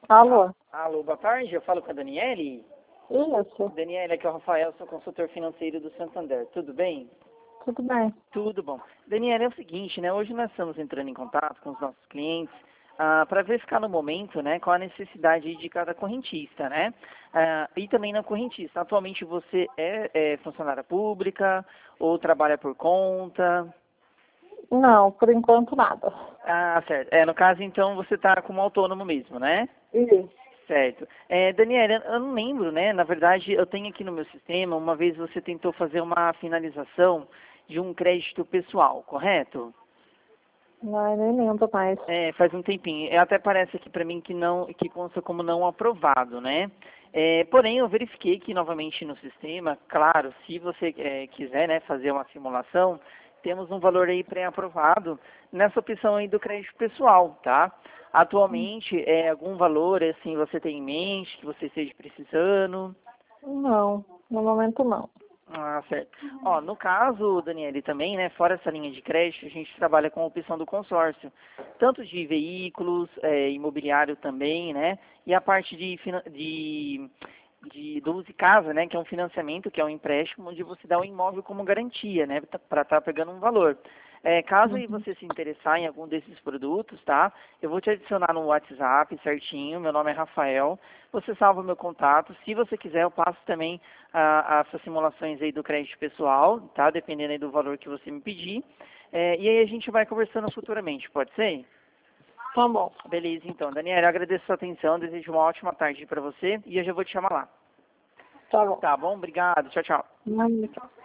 Alô? Alô, boa tarde, eu falo com a Daniele. Isso, Daniele, aqui é o Rafael, sou consultor financeiro do Santander, tudo bem? tudo bem. Tudo bom. Daniele, é o seguinte, né, hoje nós estamos entrando em contato com os nossos clientes para verificar no momento, né, qual a necessidade de cada correntista, né? E também na correntista, atualmente você é funcionária pública ou trabalha por conta? Não, por enquanto nada. Ah, certo. No caso, então, você está como autônomo mesmo, né? Isso. Certo. Daniela, eu não lembro, né? Na verdade, eu tenho aqui no meu sistema, uma vez você tentou fazer uma finalização de um crédito pessoal, correto? Não, nem lembro mais. Faz um tempinho. Até parece aqui para mim que não, que consta como não aprovado, né? Porém, eu verifiquei que novamente no sistema, claro, se você quiser, né, fazer uma simulação, temos um valor aí pré-aprovado nessa opção aí do crédito pessoal, tá? Atualmente, algum valor assim você tem em mente que você esteja precisando? Não, no momento não. Ah, certo. Ó, no caso, Daniele, também, né, fora essa linha de crédito, a gente trabalha com a opção do consórcio, tanto de veículos, imobiliário também, né, e a parte do Use Casa, né, que é um financiamento, que é um empréstimo, onde você dá o imóvel como garantia, né, para estar pegando um valor. Caso aí Uhum. você se interessar em algum desses produtos, tá? Eu vou te adicionar no WhatsApp certinho, meu nome é Rafael, você salva o meu contato, se você quiser eu passo também essas simulações aí do crédito pessoal, tá? Dependendo aí do valor que você me pedir, e aí a gente vai conversando futuramente, pode ser? Tá bom. Beleza, então. Daniela, eu agradeço a sua atenção, desejo uma ótima tarde para você e eu já vou te chamar lá. Tá bom. Tá bom? Obrigado, tchau, tchau. Não,